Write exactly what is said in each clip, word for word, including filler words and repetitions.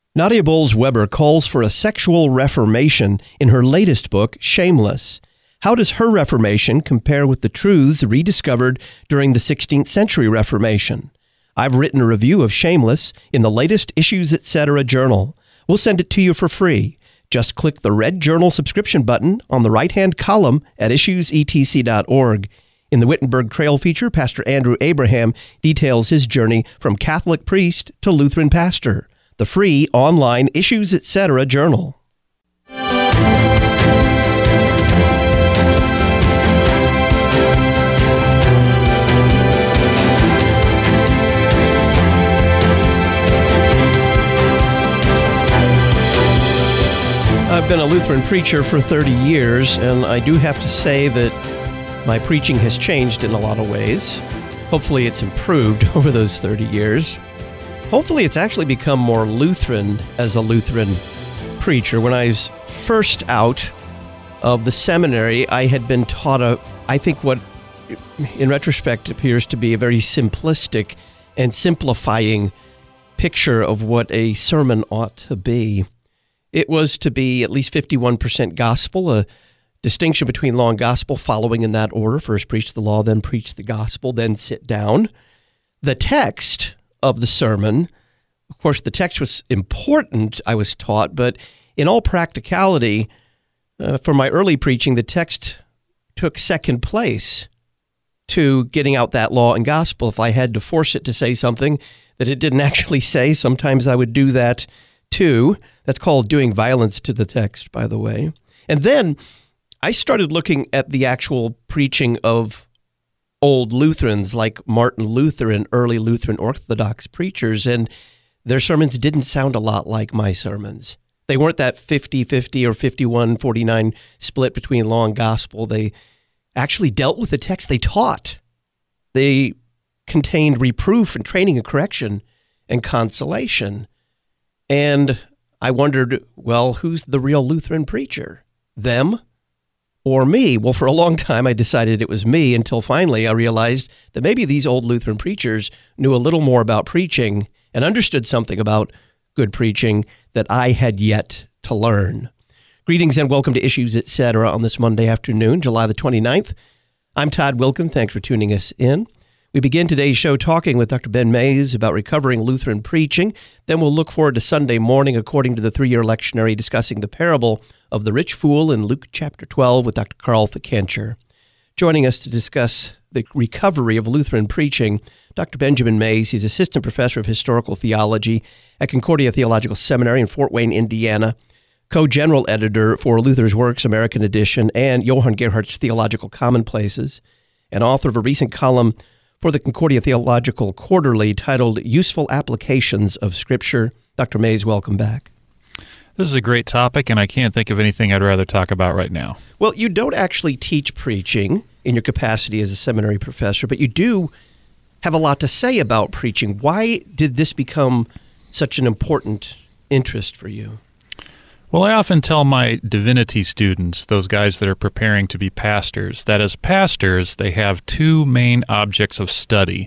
Nadia Bolz-Weber calls for a sexual reformation in her latest book, Shameless. How does her reformation compare with the truths rediscovered during the sixteenth century Reformation? I've written a review of Shameless in the latest Issues Etc. journal. We'll send it to you for free. Just click the red journal subscription button on the right-hand column at issues e t c dot org. In the Wittenberg Trail feature, Pastor Andrew Abraham details his journey from Catholic priest to Lutheran pastor. The free online Issues Etc. journal. I've been a Lutheran preacher for thirty years, and I do have to say that my preaching has changed in a lot of ways. Hopefully it's improved over those thirty years. Hopefully it's actually become more Lutheran as a Lutheran preacher. When I was first out of the seminary, I had been taught a, I think what in retrospect appears to be a very simplistic and simplifying picture of what a sermon ought to be. It was to be at least fifty-one percent gospel, a distinction between law and gospel, following in that order. First preach the law, then preach the gospel, then sit down. The text of the sermon, of course, the text was important, I was taught, but in all practicality, uh, for my early preaching, the text took second place to getting out that law and gospel. If I had to force it to say something that it didn't actually say, sometimes I would do that too. That's called doing violence to the text, by the way. And then I started looking at the actual preaching of old Lutherans like Martin Luther and early Lutheran Orthodox preachers, and their sermons didn't sound a lot like my sermons. They weren't that fifty-fifty or fifty-one forty-nine split between law and gospel. They actually dealt with the text they taught. They contained reproof and training and correction and consolation. And I wondered, well, who's the real Lutheran preacher? Them or me? Well, for a long time, I decided it was me until finally I realized that maybe these old Lutheran preachers knew a little more about preaching and understood something about good preaching that I had yet to learn. Greetings and welcome to Issues Etc. on this Monday afternoon, July the twenty-ninth. I'm Todd Wilkin. Thanks for tuning us in. We begin today's show talking with Doctor Ben Mays about recovering Lutheran preaching. Then we'll look forward to Sunday morning, according to the three-year lectionary, discussing the parable of the rich fool in Luke chapter twelve with Doctor Carl Fikencher. Joining us to discuss the recovery of Lutheran preaching, Doctor Benjamin Mays. He's assistant professor of historical theology at Concordia Theological Seminary in Fort Wayne, Indiana, co-general editor for Luther's Works, American Edition, and Johann Gerhardt's Theological Commonplaces, and author of a recent column for the Concordia Theological Quarterly titled Useful Applications of Scripture. Doctor Mays, welcome back. This is a great topic, and I can't think of anything I'd rather talk about right now. Well, you don't actually teach preaching in your capacity as a seminary professor, but you do have a lot to say about preaching. Why did this become such an important interest for you? Well, I often tell my divinity students, those guys that are preparing to be pastors, that as pastors, they have two main objects of study,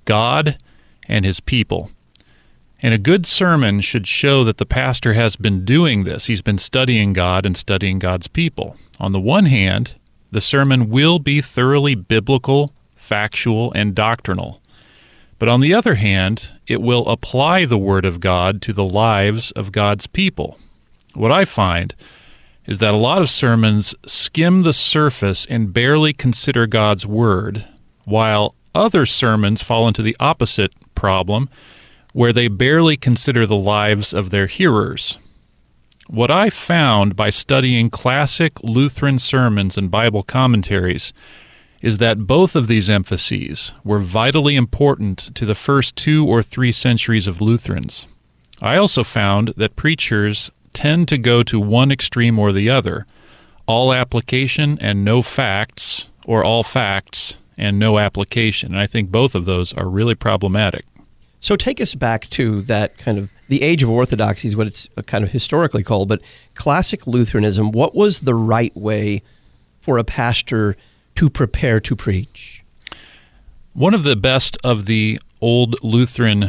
God and his people. And a good sermon should show that the pastor has been doing this. He's been studying God and studying God's people. On the one hand, the sermon will be thoroughly biblical, factual, and doctrinal. But on the other hand, it will apply the Word of God to the lives of God's people. What I find is that a lot of sermons skim the surface and barely consider God's Word, while other sermons fall into the opposite problem, where they barely consider the lives of their hearers. What I found by studying classic Lutheran sermons and Bible commentaries is that both of these emphases were vitally important to the first two or three centuries of Lutherans. I also found that preachers tend to go to one extreme or the other, all application and no facts, or all facts and no application. And I think both of those are really problematic. So take us back to that kind of, the age of orthodoxy is what it's kind of historically called, but classic Lutheranism, what was the right way for a pastor to prepare to preach? One of the best of the old Lutheran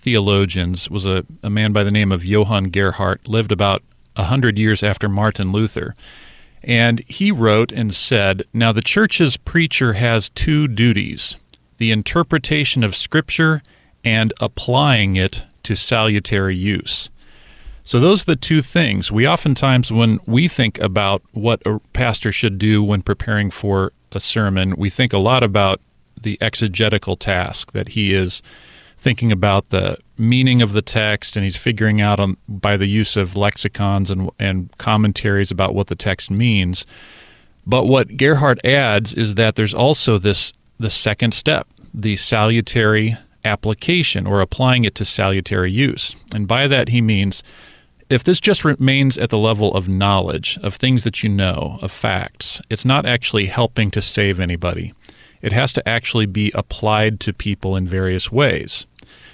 theologians was a, a man by the name of Johann Gerhardt, lived about a hundred years after Martin Luther. And he wrote and said, "Now the church's preacher has two duties, the interpretation of Scripture and applying it to salutary use." So those are the two things. We oftentimes, when we think about what a pastor should do when preparing for a sermon, we think a lot about the exegetical task, that he is thinking about the meaning of the text, and he's figuring out on, by the use of lexicons and, and commentaries about what the text means. But what Gerhardt adds is that there's also this the second step, the salutary application, or applying it to salutary use. And by that he means, if this just remains at the level of knowledge, of things that you know, of facts, it's not actually helping to save anybody. It has to actually be applied to people in various ways.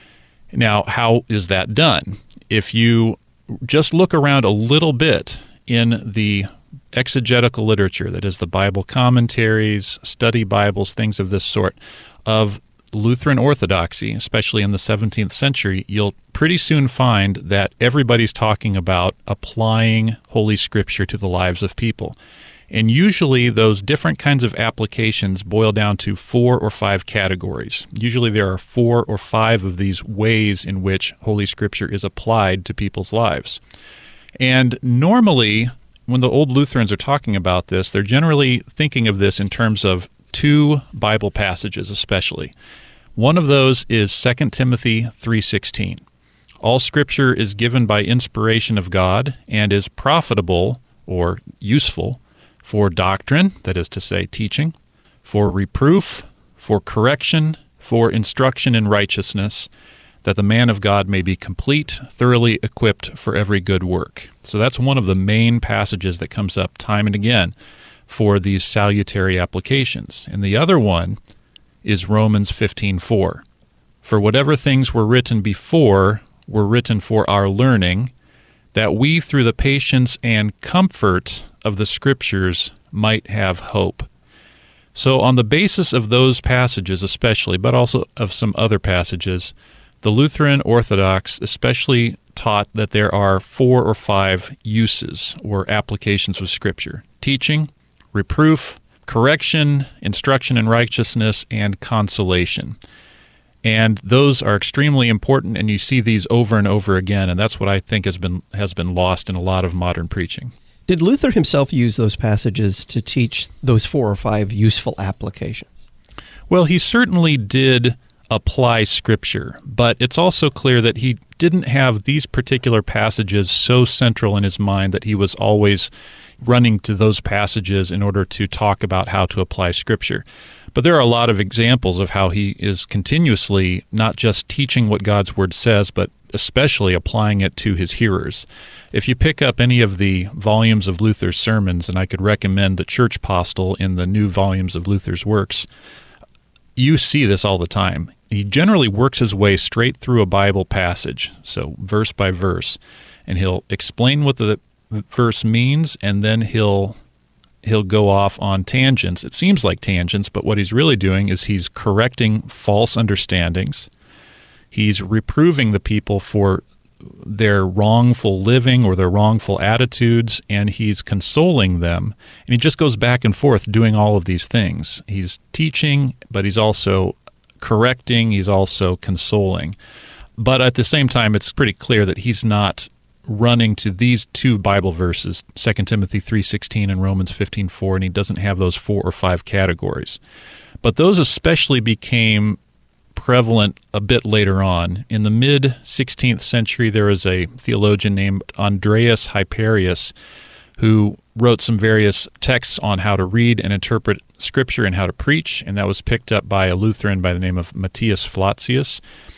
Now, how is that done? If you just look around a little bit in the exegetical literature, that is the Bible commentaries, study Bibles, things of this sort, of Lutheran Orthodoxy, especially in the seventeenth century, you'll pretty soon find that everybody's talking about applying Holy Scripture to the lives of people. And usually those different kinds of applications boil down to four or five categories. Usually there are four or five of these ways in which Holy Scripture is applied to people's lives. And normally, when the old Lutherans are talking about this, they're generally thinking of this in terms of two Bible passages especially. One of those is Second Timothy three sixteen. All Scripture is given by inspiration of God and is profitable or useful for doctrine, that is to say, teaching, for reproof, for correction, for instruction in righteousness, that the man of God may be complete, thoroughly equipped for every good work. So that's one of the main passages that comes up time and again for these salutary applications. And the other one is Romans fifteen four. For whatever things were written before were written for our learning, that we through the patience and comfort of the Scriptures might have hope. So on the basis of those passages especially, but also of some other passages, the Lutheran Orthodox especially taught that there are four or five uses or applications of Scripture: teaching, reproof, correction, instruction in righteousness, and consolation. And those are extremely important, and you see these over and over again, and that's what I think has been has been lost in a lot of modern preaching. Did Luther himself use those passages to teach those four or five useful applications? Well, he certainly did apply Scripture, but it's also clear that he didn't have these particular passages so central in his mind that he was always running to those passages in order to talk about how to apply Scripture. But there are a lot of examples of how he is continuously not just teaching what God's Word says, but especially applying it to his hearers. If you pick up any of the volumes of Luther's sermons, and I could recommend the Church Postil in the new volumes of Luther's works, you see this all the time. He generally works his way straight through a Bible passage, so verse by verse, and he'll explain what the verse means, and then he'll he'll go off on tangents. It seems like tangents, but what he's really doing is he's correcting false understandings. He's reproving the people for their wrongful living or their wrongful attitudes, and he's consoling them. And he just goes back and forth doing all of these things. He's teaching, but he's also correcting, he's also consoling. But at the same time, it's pretty clear that he's not running to these two Bible verses, Second Timothy three sixteen and Romans fifteen four, and he doesn't have those four or five categories. But those especially became prevalent a bit later on. In the mid-sixteenth century, there was a theologian named Andreas Hyperius who wrote some various texts on how to read and interpret Scripture and how to preach, and that was picked up by a Lutheran by the name of Matthias Flacius.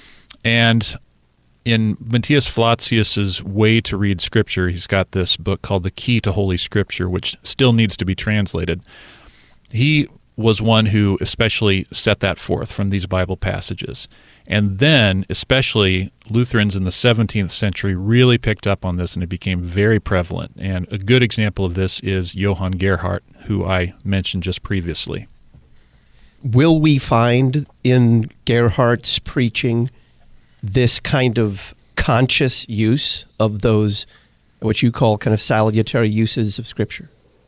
And in Matthias Flacius's way to read Scripture, he's got this book called The Key to Holy Scripture, which still needs to be translated. He was one who especially set that forth from these Bible passages. And then, especially, Lutherans in the seventeenth century really picked up on this, and it became very prevalent. And a good example of this is Johann Gerhardt, who I mentioned just previously. Will we find in Gerhardt's preaching this kind of conscious use of those, what you call kind of salutary uses of Scripture?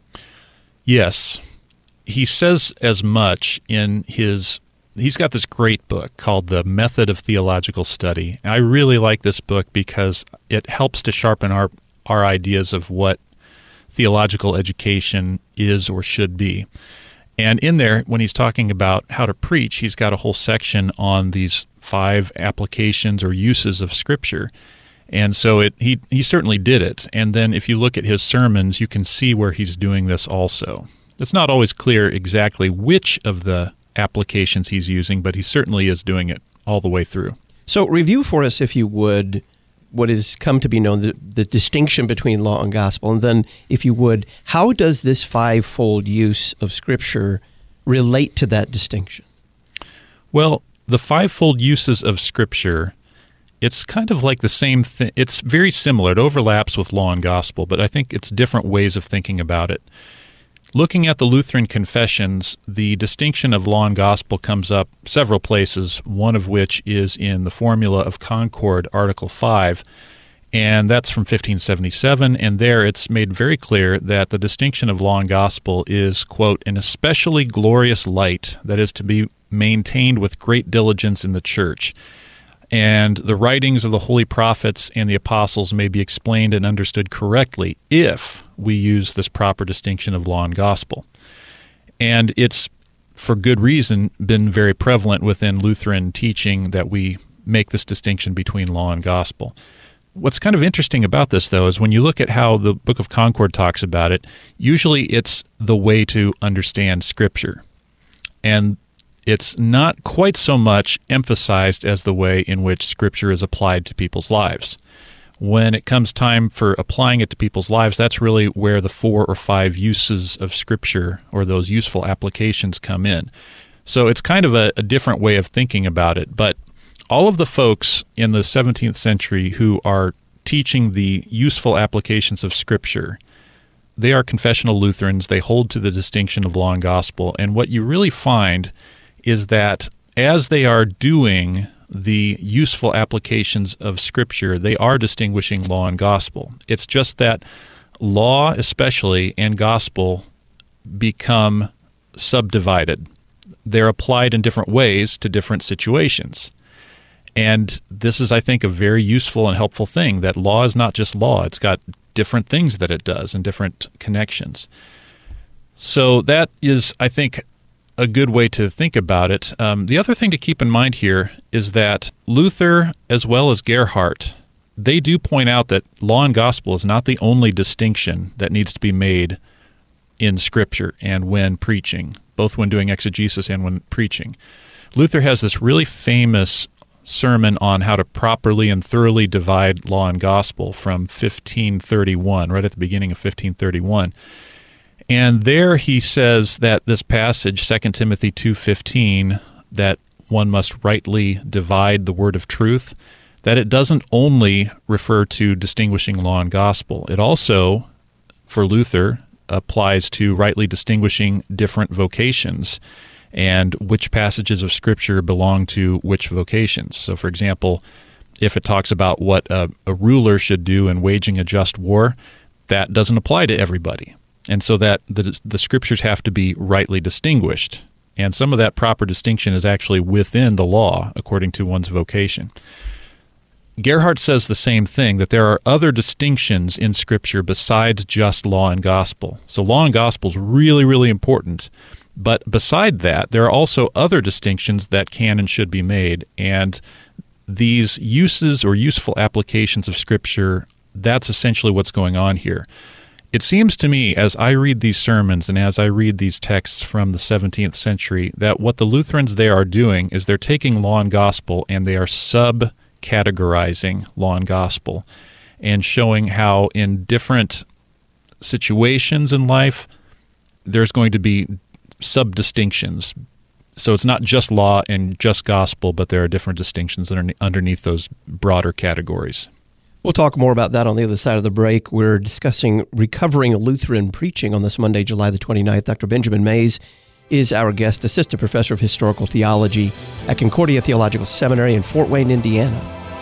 Yes. He says as much in his, he's got this great book called The Method of Theological Study. I really like this book because it helps to sharpen our, our ideas of what theological education is or should be. And in there, when he's talking about how to preach, he's got a whole section on these five applications or uses of Scripture. And so it he, he certainly did it. And then if you look at his sermons, you can see where he's doing this also. It's not always clear exactly which of the applications he's using, but he certainly is doing it all the way through. So review for us, if you would, what has come to be known, the, the distinction between law and gospel. And then, if you would, how does this fivefold use of Scripture relate to that distinction? Well, the fivefold uses of Scripture, it's kind of like the same thing. It's very similar. It overlaps with law and gospel, but I think it's different ways of thinking about it. Looking at the Lutheran confessions, the distinction of law and gospel comes up several places, one of which is in the Formula of Concord, Article five, and that's from fifteen seventy-seven, and there it's made very clear that the distinction of law and gospel is, quote, an especially glorious light that is to be maintained with great diligence in the church. And the writings of the holy prophets and the apostles may be explained and understood correctly if we use this proper distinction of law and gospel. And it's, for good reason, been very prevalent within Lutheran teaching that we make this distinction between law and gospel. What's kind of interesting about this, though, is when you look at how the Book of Concord talks about it, usually it's the way to understand Scripture. And it's not quite so much emphasized as the way in which Scripture is applied to people's lives. When it comes time for applying it to people's lives, that's really where the four or five uses of Scripture or those useful applications come in. So it's kind of a, a different way of thinking about it. But all of the folks in the seventeenth century who are teaching the useful applications of Scripture, they are confessional Lutherans. They hold to the distinction of law and gospel. And what you really find is that as they are doing the useful applications of Scripture, they are distinguishing law and gospel. It's just that law especially and gospel become subdivided. They're applied in different ways to different situations. And this is, I think, a very useful and helpful thing, that law is not just law. It's got different things that it does and different connections. So that is, I think, a good way to think about it. Um, the other thing to keep in mind here is that Luther, as well as Gerhardt, they do point out that law and gospel is not the only distinction that needs to be made in Scripture and when preaching, both when doing exegesis and when preaching. Luther has this really famous sermon on how to properly and thoroughly divide law and gospel from fifteen thirty-one, right at the beginning of fifteen thirty-one. And there he says that this passage, Second Timothy two fifteen, that one must rightly divide the word of truth, that it doesn't only refer to distinguishing law and gospel. It also, for Luther, applies to rightly distinguishing different vocations and which passages of Scripture belong to which vocations. So, for example, if it talks about what a, a ruler should do in waging a just war, that doesn't apply to everybody. And so that the, the Scriptures have to be rightly distinguished. And some of that proper distinction is actually within the law, according to one's vocation. Gerhardt says the same thing, that there are other distinctions in Scripture besides just law and gospel. So law and gospel is really, really important. But beside that, there are also other distinctions that can and should be made. And these uses or useful applications of Scripture, that's essentially what's going on here. It seems to me, as I read these sermons and as I read these texts from the seventeenth century, that what the Lutherans there are doing is they're taking law and gospel and they are sub-categorizing law and gospel and showing how in different situations in life there's going to be sub-distinctions. So it's not just law and just gospel, but there are different distinctions underneath those broader categories. We'll talk more about that on the other side of the break. We're discussing recovering Lutheran preaching on this Monday, July the twenty-ninth. Doctor Benjamin Mays is our guest, assistant professor of historical theology at Concordia Theological Seminary in Fort Wayne, Indiana.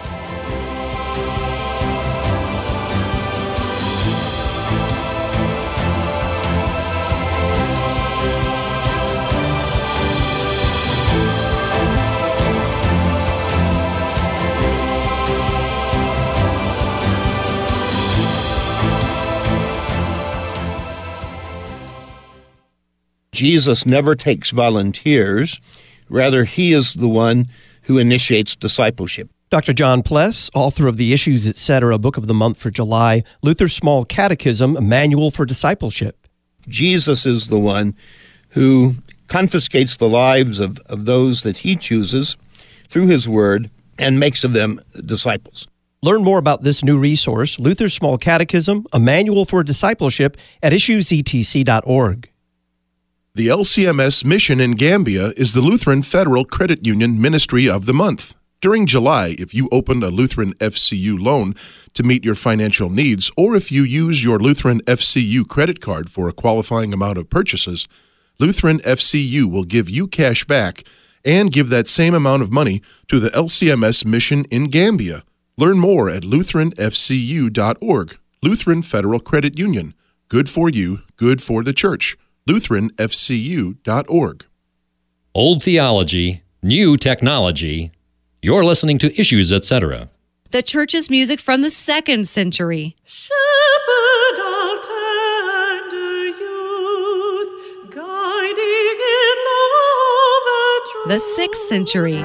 Jesus never takes volunteers. Rather, he is the one who initiates discipleship. Doctor John Pless, author of the Issues, et cetera, Book of the Month for July, Luther's Small Catechism, a Manual for Discipleship. Jesus is the one who confiscates the lives of, of those that he chooses through his word and makes of them disciples. Learn more about this new resource, Luther's Small Catechism, a Manual for Discipleship, at issues e t c dot org. The L C M S mission in Gambia is the Lutheran Federal Credit Union Ministry of the Month. During July, if you opened a Lutheran F C U loan to meet your financial needs, or if you use your Lutheran F C U credit card for a qualifying amount of purchases, Lutheran F C U will give you cash back and give that same amount of money to the L C M S mission in Gambia. Learn more at lutheran f c u dot org. Lutheran Federal Credit Union. Good for you, good for the church. lutheran f c u dot org. Old theology, new technology. You're listening to Issues, et cetera. The church's music from the second century. Shepherd of tender youth, guiding in love and truth. The sixth century.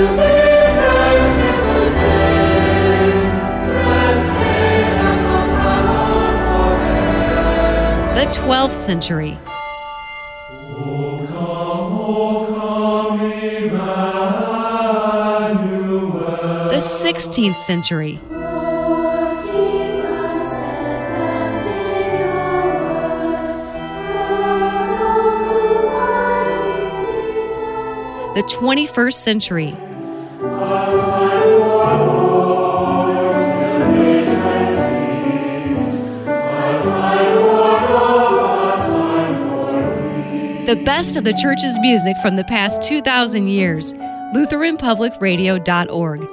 The twelfth century. The sixteenth century. The twenty-first century. The best of the church's music from the past two thousand years. Lutheran Public Radio dot org.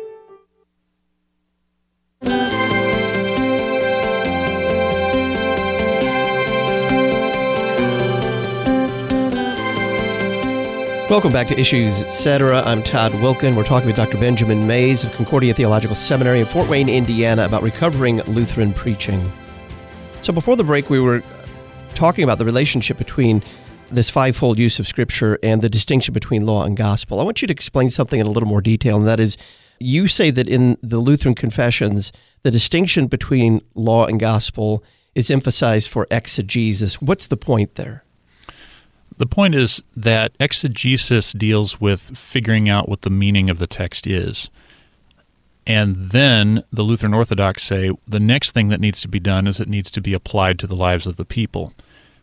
Welcome back to Issues, et cetera. I'm Todd Wilkin. We're talking with Doctor Benjamin Mays of Concordia Theological Seminary in Fort Wayne, Indiana, about recovering Lutheran preaching. So before the break, we were talking about the relationship between this fivefold use of Scripture and the distinction between law and gospel. I want you to explain something in a little more detail, and that is, you say that in the Lutheran confessions, the distinction between law and gospel is emphasized for exegesis. What's the point there? The point is that exegesis deals with figuring out what the meaning of the text is. And then the Lutheran Orthodox say the next thing that needs to be done is it needs to be applied to the lives of the people.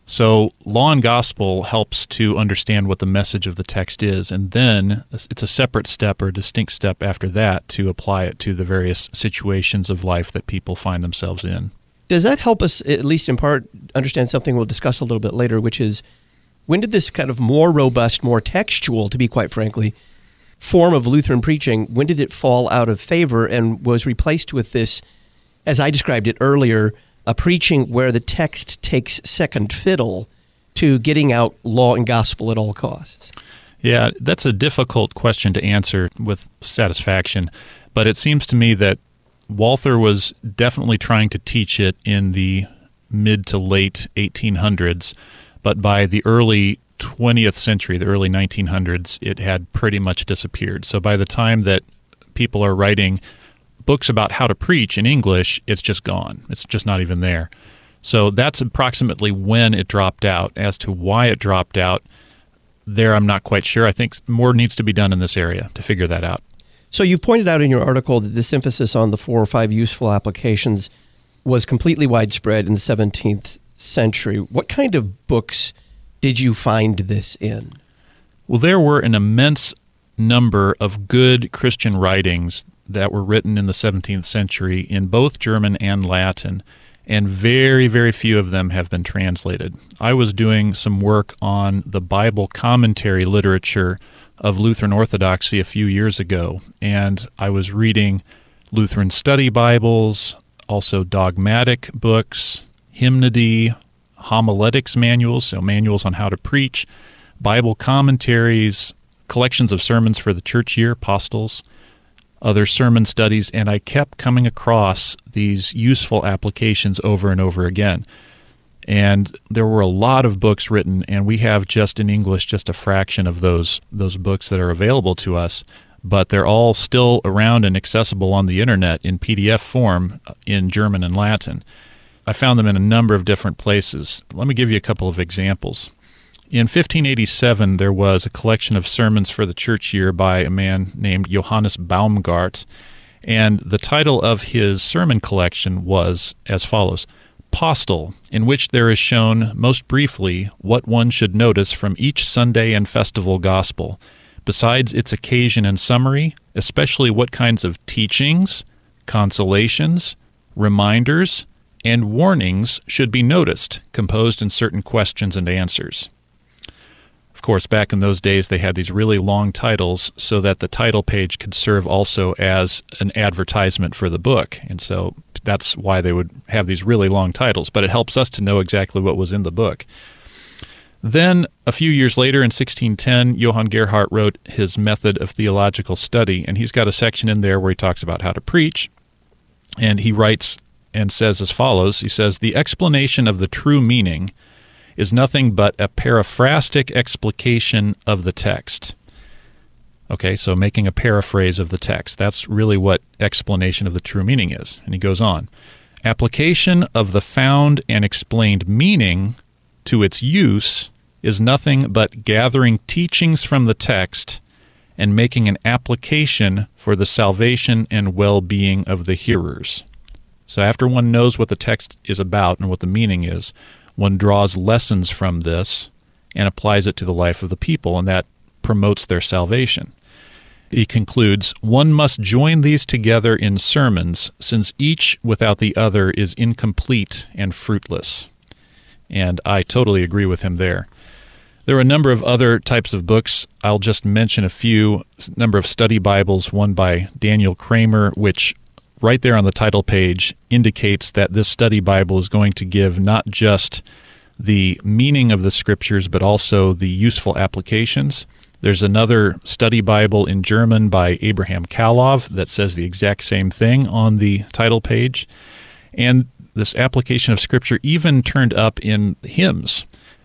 So law and gospel helps to understand what the message of the text is, and then it's a separate step or a distinct step after that to apply it to the various situations of life that people find themselves in. Does that help us, at least in part, understand something we'll discuss a little bit later, which is, when did this kind of more robust, more textual, to be quite frankly, form of Lutheran preaching, when did it fall out of favor and was replaced with this, as I described it earlier, a preaching where the text takes second fiddle to getting out law and gospel at all costs? Yeah, that's a difficult question to answer with satisfaction, but it seems to me that Walther was definitely trying to teach it in the mid to late eighteen hundreds, but by the early twentieth century, the early nineteen hundreds, it had pretty much disappeared. So by the time that people are writing books about how to preach in English, it's just gone. It's just not even there. So that's approximately when it dropped out. As to why it dropped out, there I'm not quite sure. I think more needs to be done in this area to figure that out. So you've pointed out in your article that this emphasis on the four or five useful applications was completely widespread in the seventeenth century. What kind of books did you find this in? Well, there were an immense number of good Christian writings that were written in the seventeenth century in both German and Latin, and very, very few of them have been translated. I was doing some work on the Bible commentary literature of Lutheran Orthodoxy a few years ago, and I was reading Lutheran study Bibles, also dogmatic books, hymnody, homiletics manuals, so manuals on how to preach, Bible commentaries, collections of sermons for the church year, apostles, other sermon studies, and I kept coming across these useful applications over and over again. And there were a lot of books written, and we have just in English just a fraction of those those books that are available to us, but they're all still around and accessible on the internet in P D F form in German and Latin. I found them in a number of different places. Let me give you a couple of examples. In fifteen eighty-seven, there was a collection of sermons for the church year by a man named Johannes Baumgart, and the title of his sermon collection was as follows: Postel, in which there is shown most briefly what one should notice from each Sunday and festival gospel, besides its occasion and summary, especially what kinds of teachings, consolations, reminders, and warnings should be noticed, composed in certain questions and answers. Of course, back in those days, they had these really long titles so that the title page could serve also as an advertisement for the book. And so that's why they would have these really long titles, but it helps us to know exactly what was in the book. Then, a few years later, in sixteen ten, Johann Gerhardt wrote his Method of Theological Study, and he's got a section in there where he talks about how to preach, and he writes and says as follows. He says, "The explanation of the true meaning is nothing but a paraphrastic explication of the text." Okay, so making a paraphrase of the text. That's really what explanation of the true meaning is. And he goes on. "Application of the found and explained meaning to its use is nothing but gathering teachings from the text and making an application for the salvation and well-being of the hearers." So after one knows what the text is about and what the meaning is, one draws lessons from this and applies it to the life of the people, and that promotes their salvation. He concludes, "One must join these together in sermons, since each without the other is incomplete and fruitless." And I totally agree with him there. There are a number of other types of books. I'll just mention a few. A number of study Bibles, one by Daniel Kramer, which right there on the title page indicates that this study Bible is going to give not just the meaning of the Scriptures, but also the useful applications. There's another study Bible in German by Abraham Kalov that says the exact same thing on the title page. And this application of Scripture even turned up in hymns.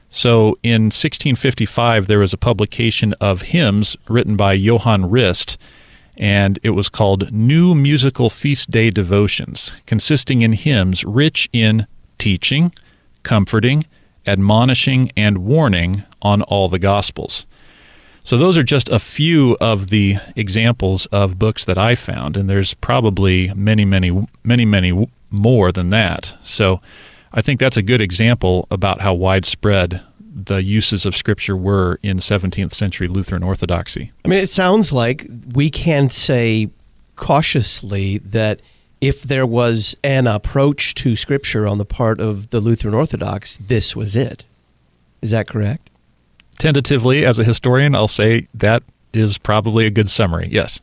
So in sixteen fifty-five, there was a publication of hymns written by Johann Rist, and it was called New Musical Feast Day Devotions, consisting in hymns rich in teaching, comforting, admonishing, and warning on all the Gospels. So those are just a few of the examples of books that I found, and there's probably many, many, many, many more than that. So I think that's a good example about how widespread the uses of Scripture were in seventeenth century Lutheran Orthodoxy. I mean, it sounds like we can say cautiously that if there was an approach to Scripture on the part of the Lutheran Orthodox, this was it. Is that correct? Tentatively, as a historian, I'll say that is probably a good summary, yes.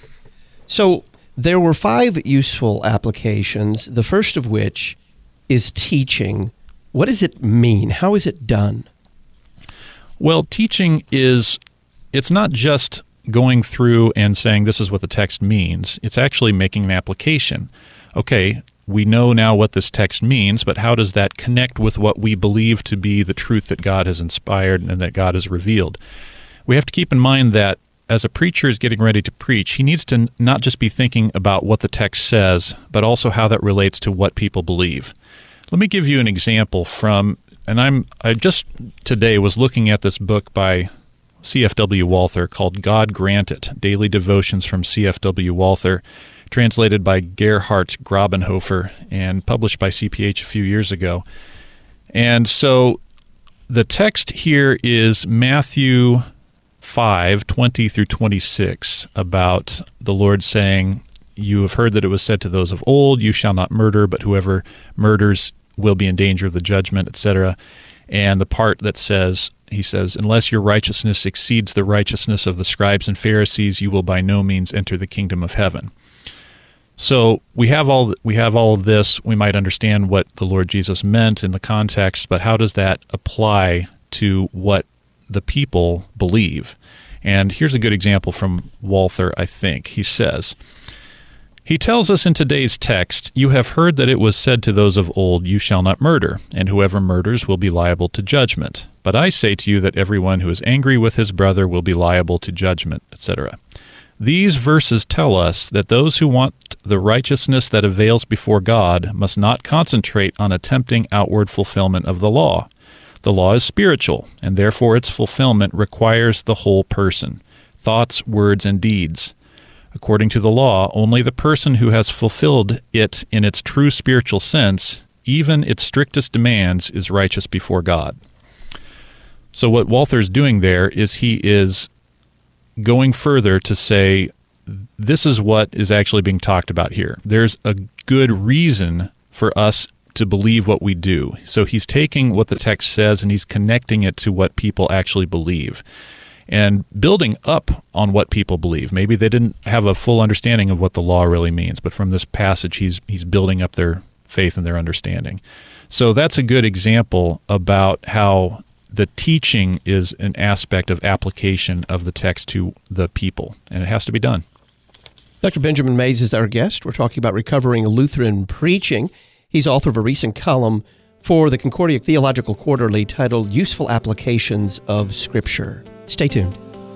So there were five useful applications, the first of which is teaching. What does it mean? How is it done? Well, teaching is, it's not just going through and saying this is what the text means. It's actually making an application. Okay, we know now what this text means, but how does that connect with what we believe to be the truth that God has inspired and that God has revealed? We have to keep in mind that as a preacher is getting ready to preach, he needs to not just be thinking about what the text says, but also how that relates to what people believe. Let me give you an example from, and I'm I just today was looking at this book by C F W Walther called God Grant It, Daily Devotions from C F W Walther, translated by Gerhard Grabenhofer and published by C P H a few years ago. And so the text here is Matthew five, twenty through twenty-six, about the Lord saying, "You have heard that it was said to those of old, you shall not murder, but whoever murders will be in danger of the judgment," et cetera. And the part that says, he says, "Unless your righteousness exceeds the righteousness of the scribes and Pharisees, you will by no means enter the kingdom of heaven." So we have all we have all of this. We might understand what the Lord Jesus meant in the context, but how does that apply to what the people believe? And here's a good example from Walther, I think. He says, He tells us in today's text, "You have heard that it was said to those of old, 'You shall not murder,' and whoever murders will be liable to judgment. But I say to you that everyone who is angry with his brother will be liable to judgment," et cetera. These verses tell us that those who want the righteousness that avails before God must not concentrate on attempting outward fulfillment of the law. The law is spiritual, and therefore its fulfillment requires the whole person, thoughts, words, and deeds. According to the law, only the person who has fulfilled it in its true spiritual sense, even its strictest demands, is righteous before God. So what Walther's doing there is he is going further to say, this is what is actually being talked about here. There's a good reason for us to believe what we do. So he's taking what the text says and he's connecting it to what people actually believe and building up on what people believe. Maybe they didn't have a full understanding of what the law really means, but from this passage he's he's building up their faith and their understanding. So that's a good example about how the teaching is an aspect of application of the text to the people, and it has to be done. Doctor Benjamin Mays is our guest. We're talking about recovering Lutheran preaching. He's author of a recent column for the Concordia Theological Quarterly titled Useful Applications of Scripture. Stay tuned.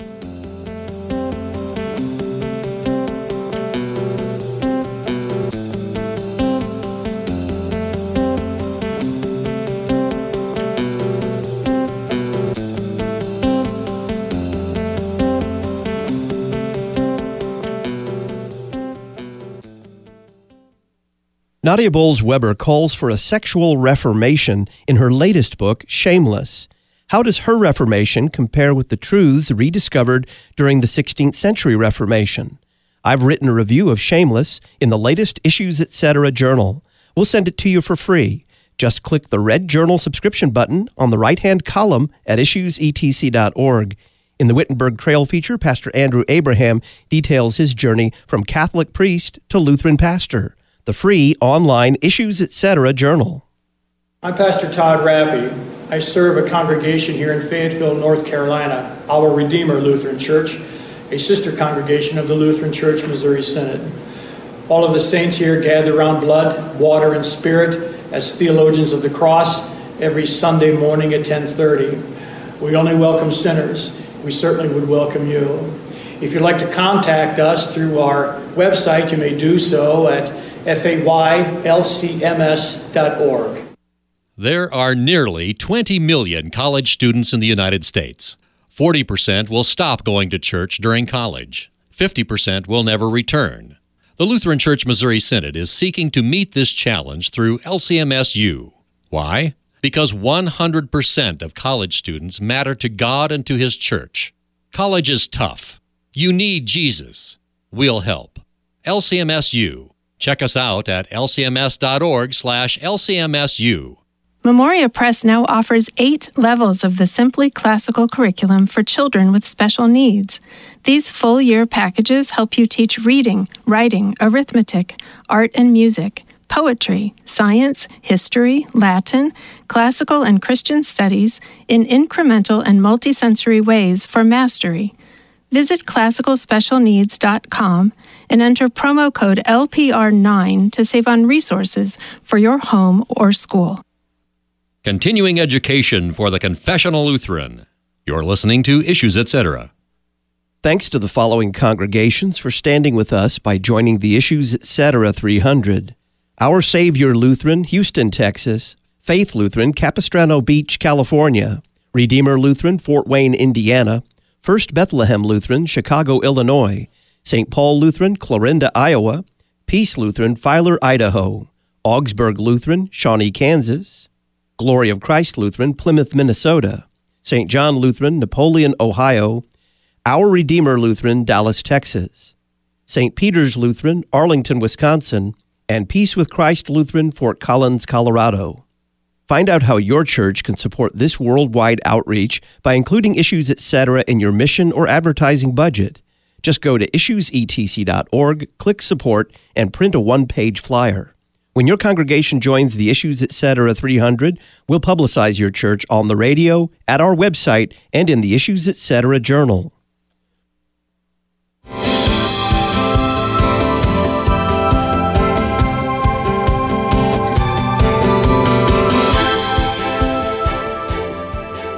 Nadia Bolz-Weber calls for a sexual reformation in her latest book, Shameless. How does her reformation compare with the truths rediscovered during the sixteenth century Reformation? I've written a review of Shameless in the latest Issues Etc. journal. We'll send it to you for free. Just click the red journal subscription button on the right-hand column at issues e t c dot org. In the Wittenberg Trail feature, Pastor Andrew Abraham details his journey from Catholic priest to Lutheran pastor. The free online Issues Etc. journal. I'm Pastor Todd Rappy. I serve a congregation here in Fayetteville, North Carolina, Our Redeemer Lutheran Church, a sister congregation of the Lutheran Church Missouri Synod. All of the saints here gather around blood, water, and spirit as theologians of the cross every Sunday morning at ten thirty. We only welcome sinners. We certainly would welcome you. If you'd like to contact us through our website, you may do so at f a y l c m s dot org. There are nearly twenty million college students in the United States. forty percent will stop going to church during college. fifty percent will never return. The Lutheran Church Missouri Synod is seeking to meet this challenge through L C M S U. Why? Because one hundred percent of college students matter to God and to His church. College is tough. You need Jesus. We'll help. L C M S U. Check us out at l c m s dot org slash l c m s u. Memoria Press now offers eight levels of the Simply Classical curriculum for children with special needs. These full-year packages help you teach reading, writing, arithmetic, art and music, poetry, science, history, Latin, classical and Christian studies in incremental and multisensory ways for mastery. Visit classical special needs dot com and enter promo code L P R nine to save on resources for your home or school. Continuing education for the Confessional Lutheran. You're listening to Issues Etc. Thanks to the following congregations for standing with us by joining the Issues Etc. three hundred. Our Savior Lutheran, Houston, Texas. Faith Lutheran, Capistrano Beach, California. Redeemer Lutheran, Fort Wayne, Indiana. First Bethlehem Lutheran, Chicago, Illinois. Saint Paul Lutheran, Clarinda, Iowa. Peace Lutheran, Filer, Idaho. Augsburg Lutheran, Shawnee, Kansas. Glory of Christ Lutheran, Plymouth, Minnesota. Saint John Lutheran, Napoleon, Ohio. Our Redeemer Lutheran, Dallas, Texas. Saint Peter's Lutheran, Arlington, Wisconsin. And Peace with Christ Lutheran, Fort Collins, Colorado. Find out how your church can support this worldwide outreach by including Issues Etc. in your mission or advertising budget. Just go to issues e t c dot org, click Support, and print a one-page flyer. When your congregation joins the Issues Etc. three hundred, we'll publicize your church on the radio, at our website, and in the Issues Etc. journal.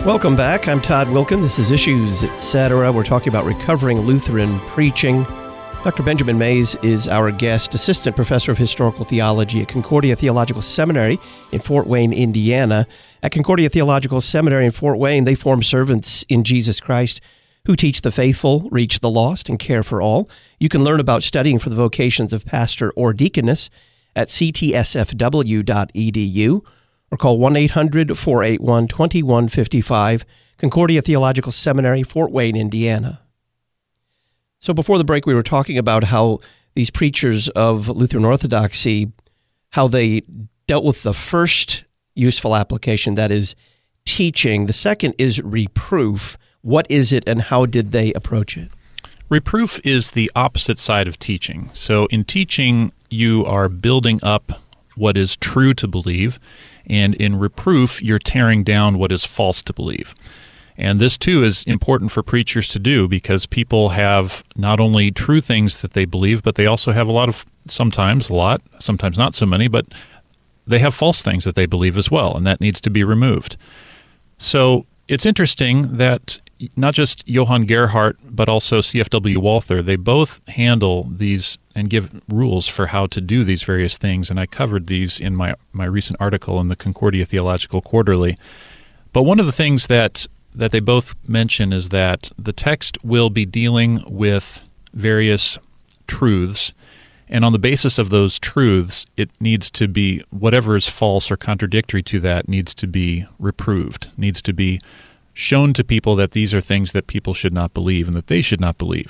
Welcome back. I'm Todd Wilkin. This is Issues, et cetera. We're talking about recovering Lutheran preaching. Doctor Benjamin Mays is our guest, Assistant Professor of Historical Theology at Concordia Theological Seminary in Fort Wayne, Indiana. At Concordia Theological Seminary in Fort Wayne, they form servants in Jesus Christ who teach the faithful, reach the lost, and care for all. You can learn about studying for the vocations of pastor or deaconess at c t s f w dot e d u or call one eight hundred, four eight one, two one five five, Concordia Theological Seminary, Fort Wayne, Indiana. So before the break, we were talking about how these preachers of Lutheran Orthodoxy, how they dealt with the first useful application, that is teaching. The second is reproof. What is it and how did they approach it? Reproof is the opposite side of teaching. So in teaching, you are building up what is true to believe, and in reproof, you're tearing down what is false to believe. And this, too, is important for preachers to do because people have not only true things that they believe, but they also have a lot of, sometimes a lot, sometimes not so many, but they have false things that they believe as well, and that needs to be removed. So it's interesting that not just Johann Gerhardt, but also C F W Walther, they both handle these and give rules for how to do these various things, and I covered these in my, my recent article in the Concordia Theological Quarterly. But one of the things that that they both mention is that the text will be dealing with various truths, and on the basis of those truths, it needs to be, whatever is false or contradictory to that needs to be reproved, needs to be shown to people that these are things that people should not believe and that they should not believe.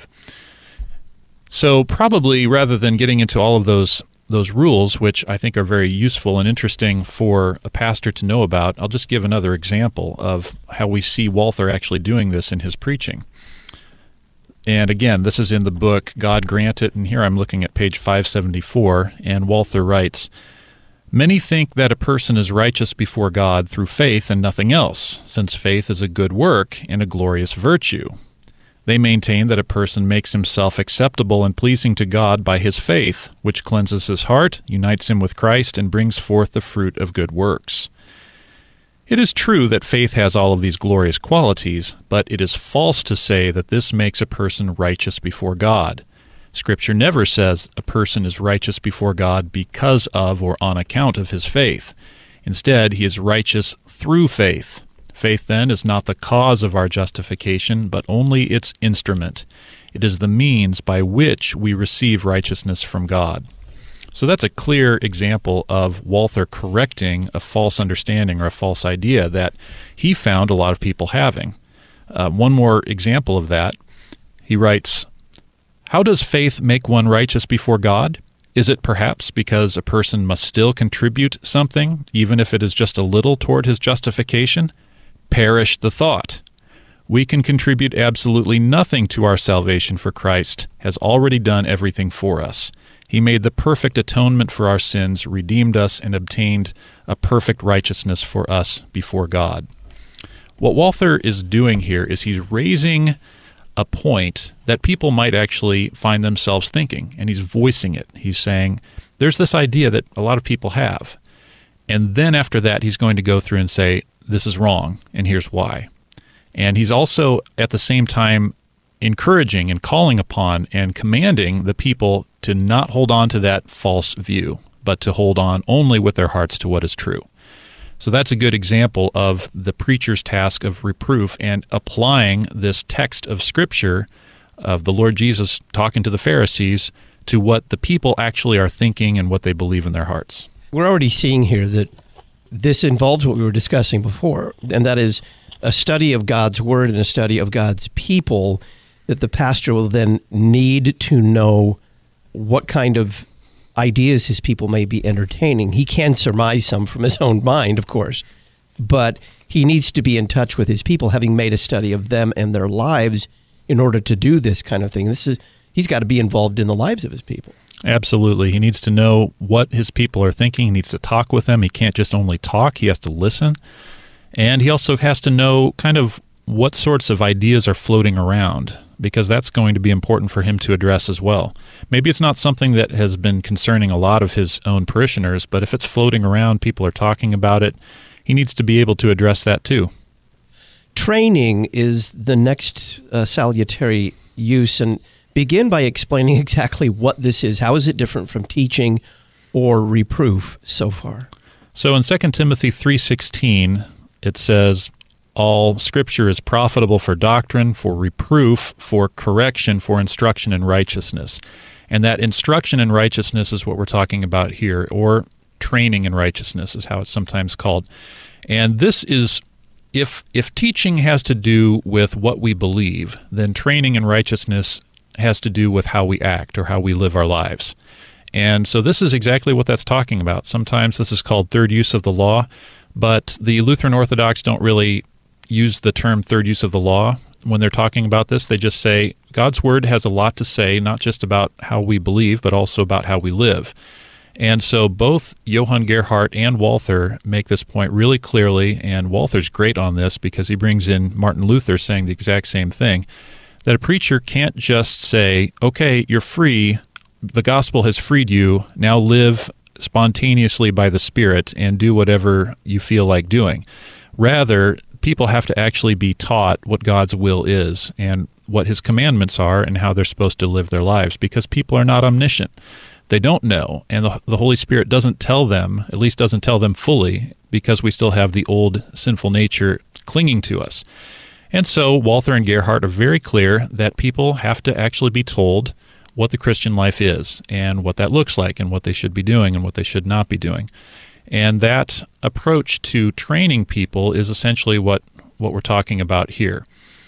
So probably rather than getting into all of those those rules, which I think are very useful and interesting for a pastor to know about, I'll just give another example of how we see Walther actually doing this in his preaching. And again, this is in the book God Grant It, and here I'm looking at page five seventy-four, and Walther writes, "Many think that a person is righteous before God through faith and nothing else, since faith is a good work and a glorious virtue. They maintain that a person makes himself acceptable and pleasing to God by his faith, which cleanses his heart, unites him with Christ, and brings forth the fruit of good works. It is true that faith has all of these glorious qualities, but it is false to say that this makes a person righteous before God. Scripture never says a person is righteous before God because of or on account of his faith. Instead, he is righteous through faith. Faith, then, is not the cause of our justification, but only its instrument. It is the means by which we receive righteousness from God." So that's a clear example of Walther correcting a false understanding or a false idea that he found a lot of people having. Uh, one more example of that, he writes, "How does faith make one righteous before God? Is it perhaps because a person must still contribute something, even if it is just a little toward his justification? Perish the thought. We can contribute absolutely nothing to our salvation, for Christ has already done everything for us. He made the perfect atonement for our sins, redeemed us, and obtained a perfect righteousness for us before God." What Walther is doing here is he's raising a point that people might actually find themselves thinking, and he's voicing it. He's saying, there's this idea that a lot of people have. And then after that, he's going to go through and say, this is wrong, and here's why. And he's also, at the same time, encouraging and calling upon and commanding the people to not hold on to that false view, but to hold on only with their hearts to what is true. So that's a good example of the preacher's task of reproof and applying this text of Scripture of the Lord Jesus talking to the Pharisees to what the people actually are thinking and what they believe in their hearts. We're already seeing here that this involves what we were discussing before, and that is a study of God's Word and a study of God's people, that the pastor will then need to know what kind of ideas his people may be entertaining. He can surmise some from his own mind, of course, but he needs to be in touch with his people, having made a study of them and their lives in order to do this kind of thing. This is he's got to be involved in the lives of his people. Absolutely. He needs to know what his people are thinking. He needs to talk with them. He can't just only talk. He has to listen. And he also has to know kind of what sorts of ideas are floating around, because that's going to be important for him to address as well. Maybe it's not something that has been concerning a lot of his own parishioners, but if it's floating around, people are talking about it, he needs to be able to address that too. training is the next uh, salutary use, and begin by explaining exactly what this is. How is it different from teaching or reproof so far? So in Second Timothy three sixteen, it says, all Scripture is profitable for doctrine, for reproof, for correction, for instruction in righteousness. And that instruction in righteousness is what we're talking about here, or training in righteousness is how it's sometimes called. And this is, if if teaching has to do with what we believe, then training in righteousness has to do with how we act or how we live our lives. And so this is exactly what that's talking about. Sometimes this is called third use of the law, but the Lutheran Orthodox don't really use the term third use of the law when they're talking about this. They just say God's Word has a lot to say, not just about how we believe, but also about how we live. And so both Johann Gerhardt and Walther make this point really clearly, and Walther's great on this because he brings in Martin Luther saying the exact same thing, that a preacher can't just say, okay, you're free, the gospel has freed you, now live spontaneously by the Spirit and do whatever you feel like doing. Rather, people have to actually be taught what God's will is and what His commandments are and how they're supposed to live their lives, because people are not omniscient. They don't know, and the, the Holy Spirit doesn't tell them, at least doesn't tell them fully, because we still have the old sinful nature clinging to us. And so Walther and Gerhardt are very clear that people have to actually be told what the Christian life is and what that looks like and what they should be doing and what they should not be doing. And that approach to training people is essentially what, what we're talking about here.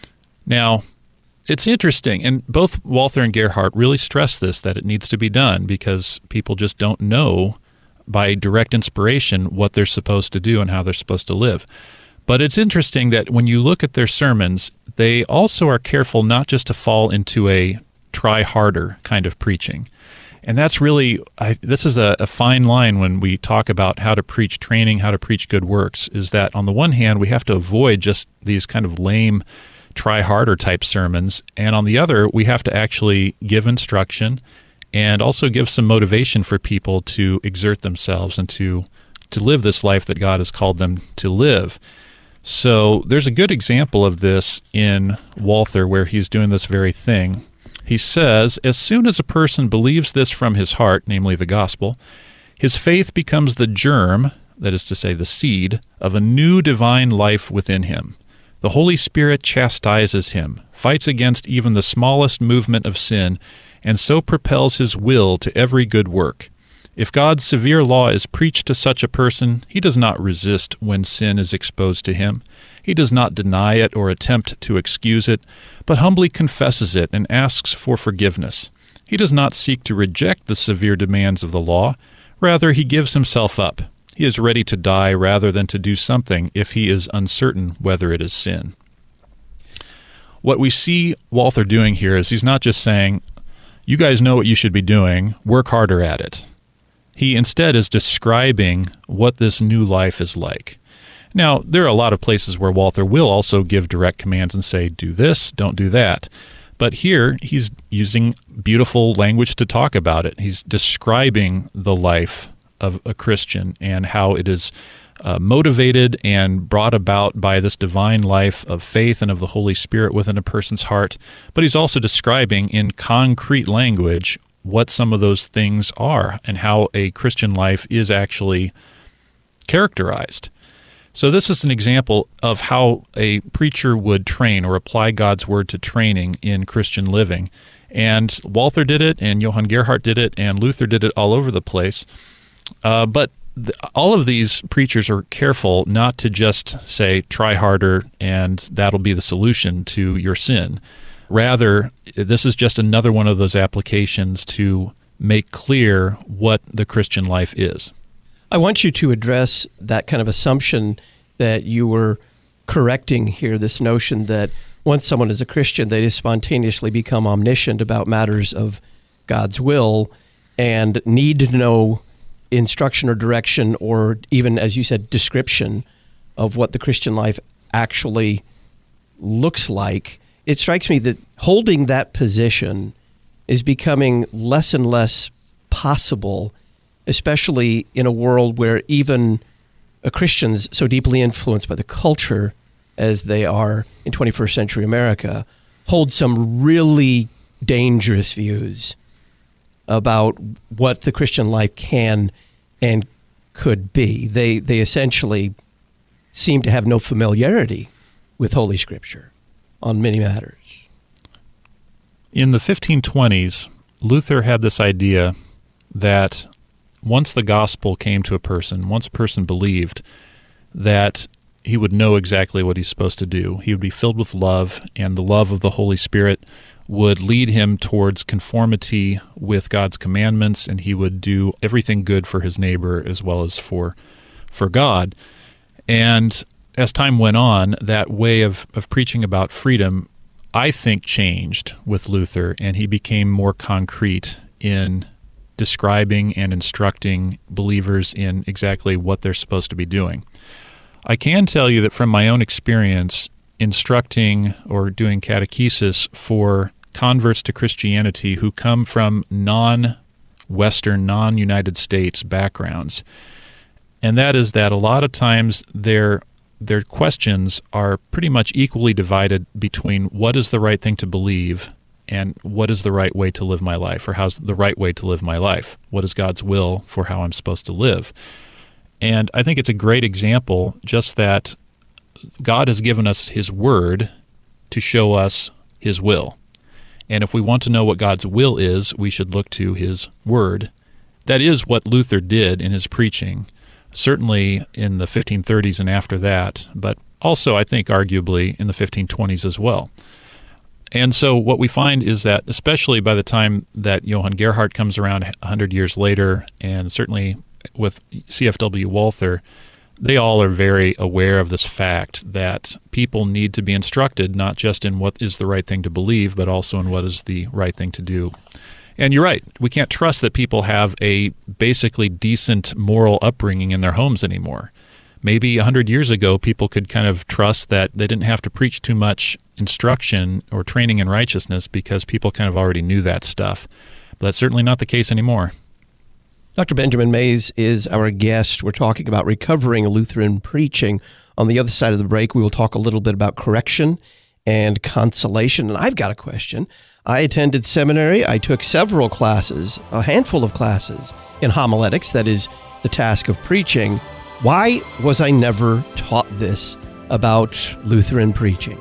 Now, it's interesting, and both Walther and Gerhardt really stress this, that it needs to be done because people just don't know by direct inspiration what they're supposed to do and how they're supposed to live. But it's interesting that when you look at their sermons, they also are careful not just to fall into a try harder kind of preaching. And that's really, I, this is a, a fine line when we talk about how to preach training, how to preach good works, is that on the one hand, we have to avoid just these kind of lame try harder type sermons, and on the other, we have to actually give instruction and also give some motivation for people to exert themselves and to, to live this life that God has called them to live. So there's a good example of this in Walther where he's doing this very thing. He says, as soon as a person believes this from his heart, namely the gospel, his faith becomes the germ, that is to say the seed, of a new divine life within him. The Holy Spirit chastises him, fights against even the smallest movement of sin, and so propels his will to every good work. If God's severe law is preached to such a person, he does not resist when sin is exposed to him. He does not deny it or attempt to excuse it, but humbly confesses it and asks for forgiveness. He does not seek to reject the severe demands of the law. Rather, he gives himself up. He is ready to die rather than to do something if he is uncertain whether it is sin. What we see Walther doing here is he's not just saying, you guys know what you should be doing, work harder at it. He instead is describing what this new life is like. Now, there are a lot of places where Walther will also give direct commands and say, do this, don't do that. But here, he's using beautiful language to talk about it. He's describing the life of a Christian and how it is uh, motivated and brought about by this divine life of faith and of the Holy Spirit within a person's heart. But he's also describing in concrete language what some of those things are and how a Christian life is actually characterized. So this is an example of how a preacher would train or apply God's Word to training in Christian living. And Walther did it, and Johann Gerhardt did it, and Luther did it all over the place. Uh, but th- all of these preachers are careful not to just say, try harder, and that'll be the solution to your sin. Rather, this is just another one of those applications to make clear what the Christian life is. I want you to address that kind of assumption that you were correcting here, this notion that once someone is a Christian, they just spontaneously become omniscient about matters of God's will and need to know instruction or direction or even, as you said, description of what the Christian life actually looks like. It strikes me that holding that position is becoming less and less possible, especially in a world where even uh, Christians so deeply influenced by the culture as they are in twenty-first century America, hold some really dangerous views about what the Christian life can and could be. They they essentially seem to have no familiarity with Holy Scripture on many matters. In the fifteen twenties, Luther had this idea that once the gospel came to a person, once a person believed, that he would know exactly what he's supposed to do. He would be filled with love, and the love of the Holy Spirit would lead him towards conformity with God's commandments, and he would do everything good for his neighbor as well as for for God. And as time went on, that way of, of preaching about freedom, I think, changed with Luther, and he became more concrete in describing and instructing believers in exactly what they're supposed to be doing. I can tell you that from my own experience, instructing or doing catechesis for converts to Christianity who come from non-Western, non-United States backgrounds, and that is that a lot of times their their questions are pretty much equally divided between what is the right thing to believe and what is the right way to live my life, or how's the right way to live my life? What is God's will for how I'm supposed to live? And I think it's a great example just that God has given us His Word to show us His will. And if we want to know what God's will is, we should look to His Word. That is what Luther did in his preaching, certainly in the fifteen thirties and after that, but also, I think, arguably in the fifteen twenties as well. And so what we find is that, especially by the time that Johann Gerhardt comes around one hundred years later, and certainly with C F W Walther, they all are very aware of this fact that people need to be instructed not just in what is the right thing to believe, but also in what is the right thing to do. And you're right, we can't trust that people have a basically decent moral upbringing in their homes anymore. Maybe one hundred years ago, people could kind of trust that they didn't have to preach too much instruction or training in righteousness because people kind of already knew that stuff. But that's certainly not the case anymore. Doctor Benjamin Mays is our guest. We're talking about recovering Lutheran preaching. On the other side of the break, we will talk a little bit about correction and consolation. And I've got a question. I attended seminary. I took several classes, a handful of classes in homiletics, that is the task of preaching. Why was I never taught this about Lutheran preaching?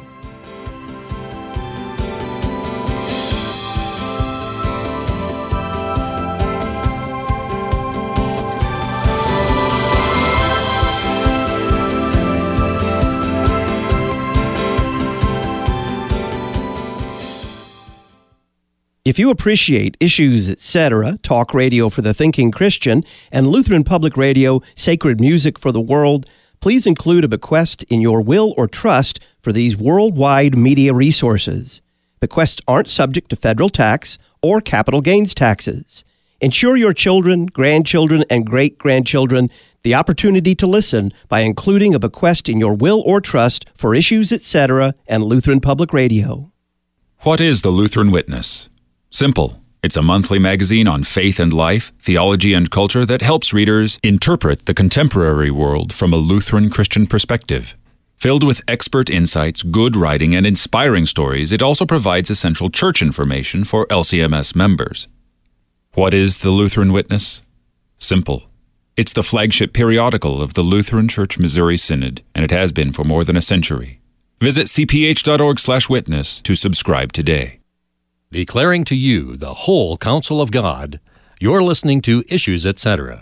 If you appreciate Issues, et cetera, talk radio for the thinking Christian, and Lutheran Public Radio, sacred music for the world, please include a bequest in your will or trust for these worldwide media resources. Bequests aren't subject to federal tax or capital gains taxes. Ensure your children, grandchildren, and great-grandchildren the opportunity to listen by including a bequest in your will or trust for Issues, et cetera, and Lutheran Public Radio. What is the Lutheran Witness? Simple. It's a monthly magazine on faith and life, theology and culture that helps readers interpret the contemporary world from a Lutheran Christian perspective. Filled with expert insights, good writing, and inspiring stories, it also provides essential church information for L C M S members. What is the Lutheran Witness? Simple. It's the flagship periodical of the Lutheran Church Missouri Synod, and it has been for more than a century. Visit c p h dot org slash witness to subscribe today. Declaring to you the whole counsel of God, you're listening to Issues, et cetera.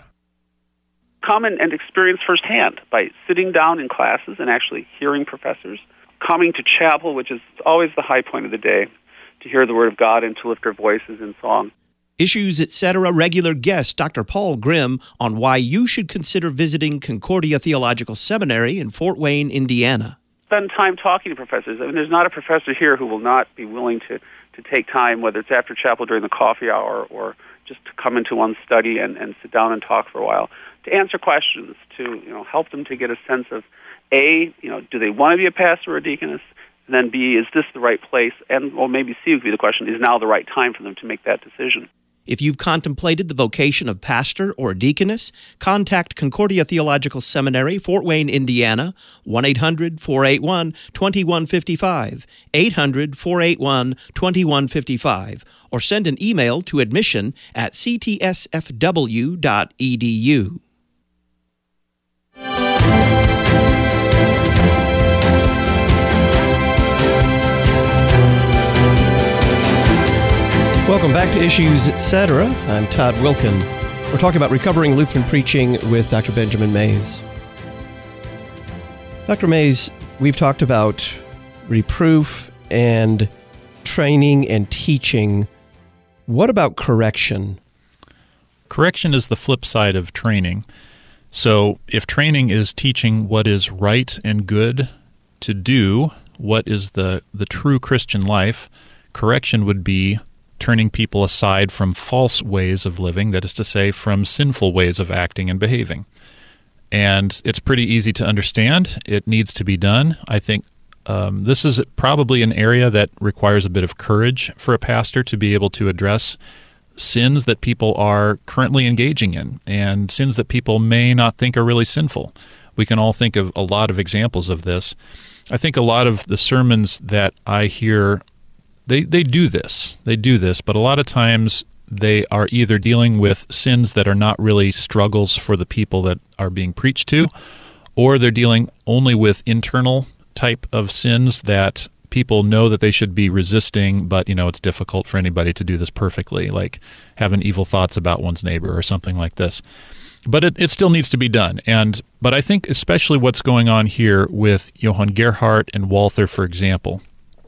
Come and, and experience firsthand by sitting down in classes and actually hearing professors, coming to chapel, which is always the high point of the day, to hear the Word of God and to lift our voices in song. Issues, et cetera. Regular guest Doctor Paul Grimm on why you should consider visiting Concordia Theological Seminary in Fort Wayne, Indiana. Spend time talking to professors. I mean, there's not a professor here who will not be willing to to take time, whether it's after chapel during the coffee hour or just to come into one's study and, and sit down and talk for a while, to answer questions, to you know help them to get a sense of, A, you know, do they want to be a pastor or a deaconess? And then B, is this the right place? And, well, maybe C would be the question, is now the right time for them to make that decision? If you've contemplated the vocation of pastor or deaconess, contact Concordia Theological Seminary, Fort Wayne, Indiana, one eight hundred, four eight one, two one five five, eight hundred, four eight one, two one five five, or send an email to admission at c t s f w dot e d u. Welcome back to Issues Etc. I'm Todd Wilkin. We're talking about recovering Lutheran preaching with Doctor Benjamin Mays. Doctor Mays, we've talked about reproof and training and teaching. What about correction? Correction is the flip side of training. So if training is teaching what is right and good to do, what is the, the true Christian life, correction would be turning people aside from false ways of living, that is to say, from sinful ways of acting and behaving. And it's pretty easy to understand. It needs to be done. I think um, this is probably an area that requires a bit of courage for a pastor to be able to address sins that people are currently engaging in and sins that people may not think are really sinful. We can all think of a lot of examples of this. I think a lot of the sermons that I hear They they do this. They do this, but a lot of times they are either dealing with sins that are not really struggles for the people that are being preached to, or they're dealing only with internal type of sins that people know that they should be resisting, but you know it's difficult for anybody to do this perfectly, like having evil thoughts about one's neighbor or something like this. But it, it still needs to be done. And but I think especially what's going on here with Johann Gerhardt and Walther, for example,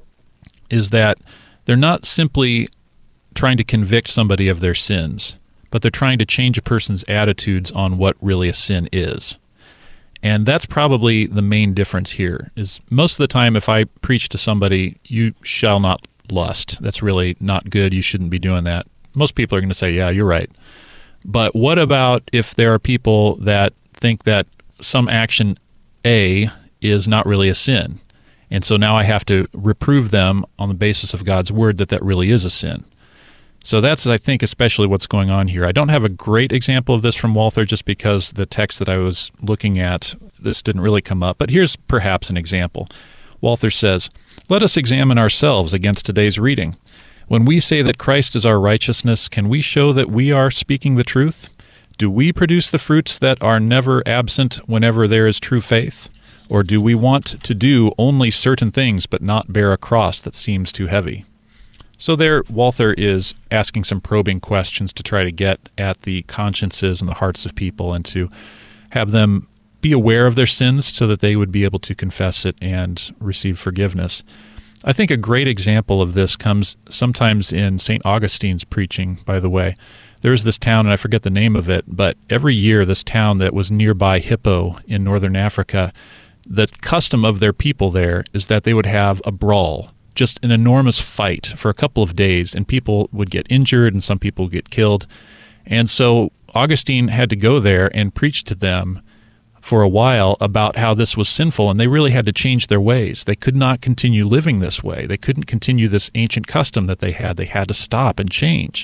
is that they're not simply trying to convict somebody of their sins, but they're trying to change a person's attitudes on what really a sin is. And that's probably the main difference here, is most of the time if I preach to somebody, you shall not lust, that's really not good, you shouldn't be doing that, most people are going to say, yeah, you're right. But what about if there are people that think that some action A is not really a sin? And so now I have to reprove them on the basis of God's word that that really is a sin. So that's, I think, especially what's going on here. I don't have a great example of this from Walther just because the text that I was looking at, this didn't really come up. But here's perhaps an example. Walther says, "Let us examine ourselves against today's reading. When we say that Christ is our righteousness, can we show that we are speaking the truth? Do we produce the fruits that are never absent whenever there is true faith? Or do we want to do only certain things but not bear a cross that seems too heavy?" So there, Walther is asking some probing questions to try to get at the consciences and the hearts of people and to have them be aware of their sins so that they would be able to confess it and receive forgiveness. I think a great example of this comes sometimes in Saint Augustine's preaching, by the way. There's this town, and I forget the name of it, but every year this town that was nearby Hippo in northern Africa, the custom of their people there is that they would have a brawl, just an enormous fight for a couple of days, and people would get injured and some people would get killed. And so Augustine had to go there and preach to them for a while about how this was sinful, and they really had to change their ways. They could not continue living this way. They couldn't continue this ancient custom that they had. They had to stop and change.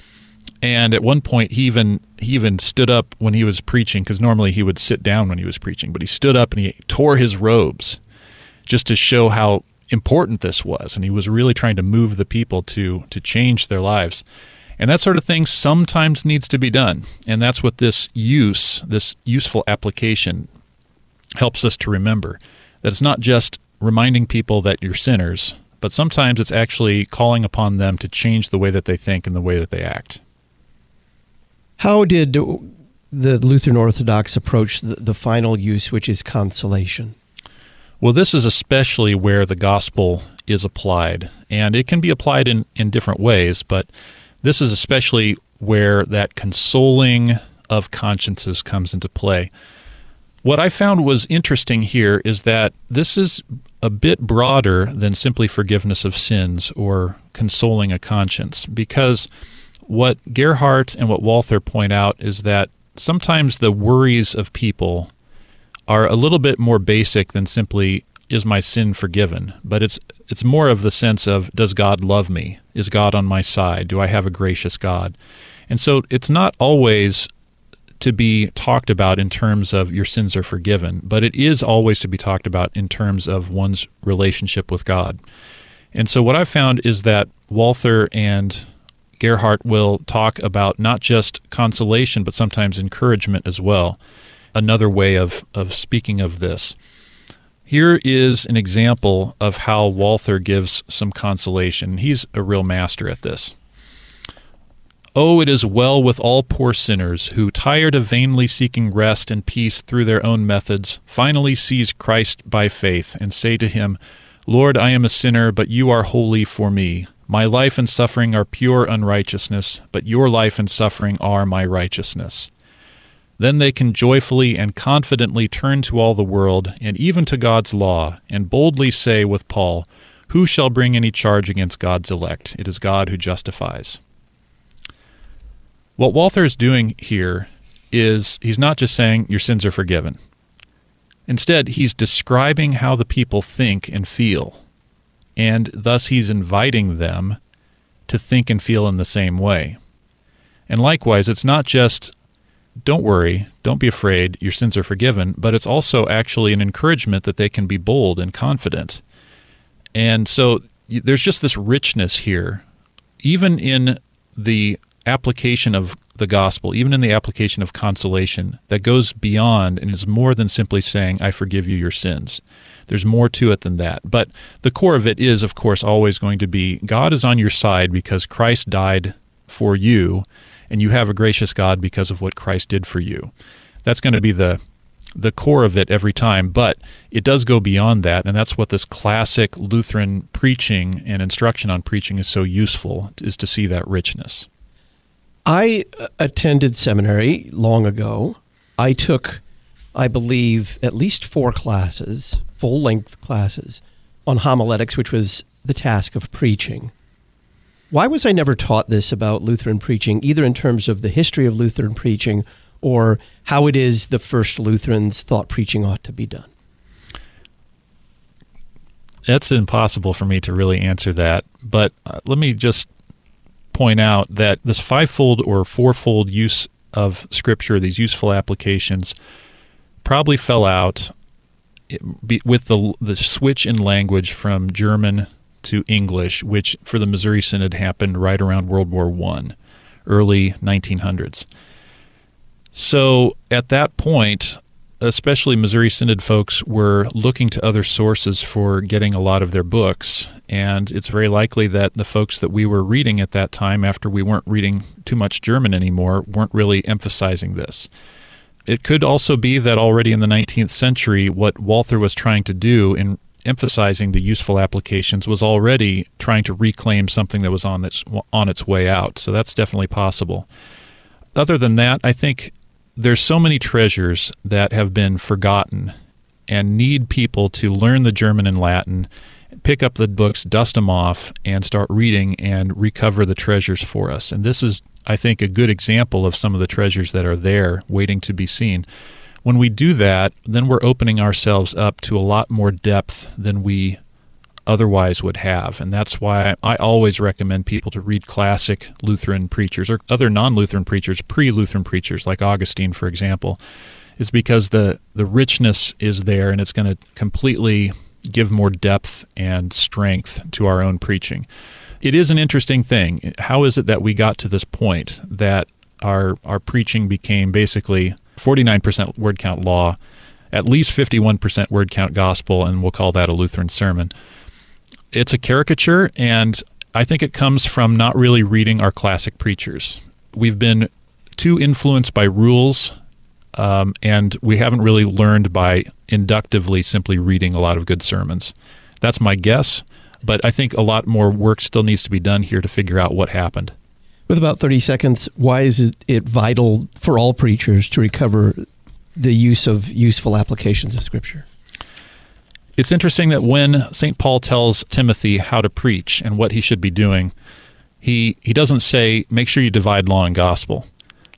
And at one point, he even he even stood up when he was preaching, because normally he would sit down when he was preaching, but he stood up and he tore his robes just to show how important this was. And he was really trying to move the people to to change their lives. And that sort of thing sometimes needs to be done. And that's what this use, this useful application, helps us to remember. That it's not just reminding people that you're sinners, but sometimes it's actually calling upon them to change the way that they think and the way that they act. How did the Lutheran Orthodox approach the, the final use, which is consolation? Well, this is especially where the gospel is applied, and it can be applied in, in different ways, but this is especially where that consoling of consciences comes into play. What I found was interesting here is that this is a bit broader than simply forgiveness of sins or consoling a conscience, because what Gerhardt and what Walther point out is that sometimes the worries of people are a little bit more basic than simply, is my sin forgiven, but it's it's more of the sense of, does God love me? Is God on my side? Do I have a gracious God? And so it's not always to be talked about in terms of your sins are forgiven, but it is always to be talked about in terms of one's relationship with God. And so what I've found is that Walther and Gerhardt will talk about not just consolation, but sometimes encouragement as well. Another way of, of speaking of this. Here is an example of how Walther gives some consolation. He's a real master at this. Oh, it is well with all poor sinners who, tired of vainly seeking rest and peace through their own methods, finally seize Christ by faith and say to him, Lord, I am a sinner, but you are holy for me. My life and suffering are pure unrighteousness, but your life and suffering are my righteousness. Then they can joyfully and confidently turn to all the world, and even to God's law, and boldly say with Paul, who shall bring any charge against God's elect? It is God who justifies. What Walther is doing here is he's not just saying your sins are forgiven. Instead, he's describing how the people think and feel, and thus he's inviting them to think and feel in the same way. And likewise, it's not just, don't worry, don't be afraid, your sins are forgiven, but it's also actually an encouragement that they can be bold and confident. And so there's just this richness here, even in the application of the gospel, even in the application of consolation, that goes beyond and is more than simply saying, I forgive you your sins. There's more to it than that. But the core of it is, of course, always going to be God is on your side because Christ died for you, and you have a gracious God because of what Christ did for you. That's going to be the the core of it every time, but it does go beyond that, and that's what this classic Lutheran preaching and instruction on preaching is so useful, is to see that richness. I attended seminary long ago. I took, I believe, at least four classes, full-length classes, on homiletics, which was the task of preaching. Why was I never taught this about Lutheran preaching, either in terms of the history of Lutheran preaching or how it is the first Lutherans thought preaching ought to be done? It's impossible for me to really answer that, but uh, let me just point out that this fivefold or fourfold use of Scripture, these useful applications, probably fell out with the the switch in language from German to English, which for the Missouri Synod happened right around World War One, early nineteen hundreds. So at that point, especially Missouri Synod folks were looking to other sources for getting a lot of their books, and it's very likely that the folks that we were reading at that time, after we weren't reading too much German anymore, weren't really emphasizing this. It could also be that already in the nineteenth century, what Walther was trying to do in emphasizing the useful applications was already trying to reclaim something that was on its, on its way out, so that's definitely possible. Other than that, I think there's so many treasures that have been forgotten and need people to learn the German and Latin, pick up the books, dust them off, and start reading and recover the treasures for us. And this is, I think, a good example of some of the treasures that are there waiting to be seen. When we do that, then we're opening ourselves up to a lot more depth than we otherwise would have. And that's why I always recommend people to read classic Lutheran preachers or other non-Lutheran preachers, pre-Lutheran preachers like Augustine, for example, is because the, the richness is there and it's going to completely give more depth and strength to our own preaching. It is an interesting thing. How is it that we got to this point that our our preaching became basically forty-nine percent word count law, at least fifty-one percent word count gospel, and we'll call that a Lutheran sermon? It's a caricature, and I think it comes from not really reading our classic preachers. We've been too influenced by rules, um, and we haven't really learned by inductively simply reading a lot of good sermons. That's my guess, but I think a lot more work still needs to be done here to figure out what happened. With about thirty seconds, why is it, it vital for all preachers to recover the use of useful applications of Scripture? It's interesting that when Saint Paul tells Timothy how to preach and what he should be doing, he, he doesn't say, make sure you divide law and gospel.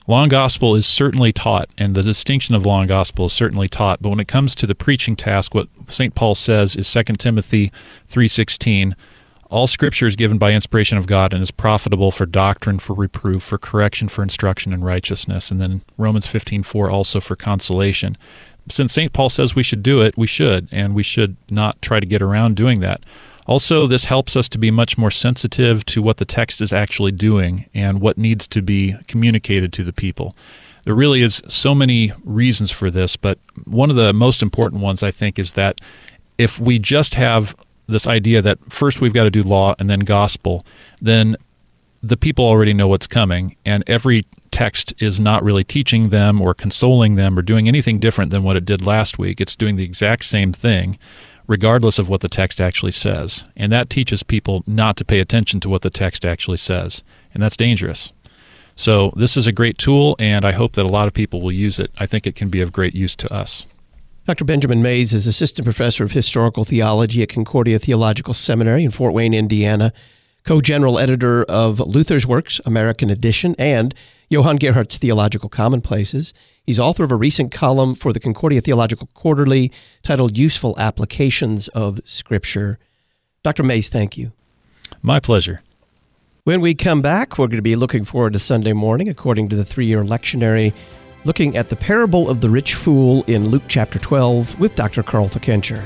Law and gospel is certainly taught, and the distinction of law and gospel is certainly taught. But when it comes to the preaching task, what Saint Paul says is Second Timothy three sixteen, all Scripture is given by inspiration of God and is profitable for doctrine, for reproof, for correction, for instruction in righteousness. And then Romans fifteen four also for consolation. Since Saint Paul says we should do it, we should, and we should not try to get around doing that. Also, this helps us to be much more sensitive to what the text is actually doing and what needs to be communicated to the people. There really is so many reasons for this, but one of the most important ones, I think, is that if we just have this idea that first we've got to do law and then gospel, then the people already know what's coming, and every text is not really teaching them or consoling them or doing anything different than what it did last week. It's doing the exact same thing, regardless of what the text actually says. And that teaches people not to pay attention to what the text actually says. And that's dangerous. So this is a great tool, and I hope that a lot of people will use it. I think it can be of great use to us. Doctor Benjamin Mays is Assistant Professor of Historical Theology at Concordia Theological Seminary in Fort Wayne, Indiana, co-general editor of Luther's Works, American Edition, and Johann Gerhardt's Theological Commonplaces. He's author of a recent column for the Concordia Theological Quarterly titled Useful Applications of Scripture. Doctor Mays, thank you. My pleasure. When we come back, we're going to be looking forward to Sunday morning, according to the three-year lectionary, looking at the parable of the rich fool in Luke chapter twelve with Doctor Carl Fickenscher.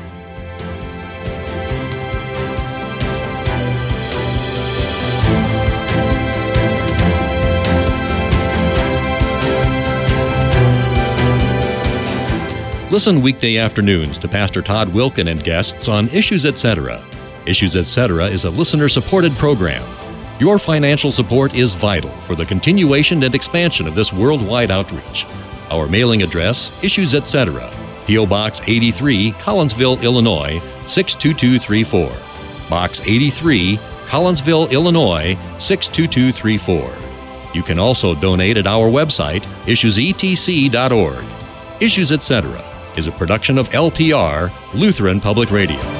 Listen weekday afternoons to Pastor Todd Wilken and guests on Issues Etc. Issues Etc. is a listener-supported program. Your financial support is vital for the continuation and expansion of this worldwide outreach. Our mailing address, Issues Etc., P O. Box eighty-three, Collinsville, Illinois, six two two three four. Box eighty-three, Collinsville, Illinois, six two two three four. You can also donate at our website, issues e t c dot org. Issues Etc. is a production of L P R, Lutheran Public Radio.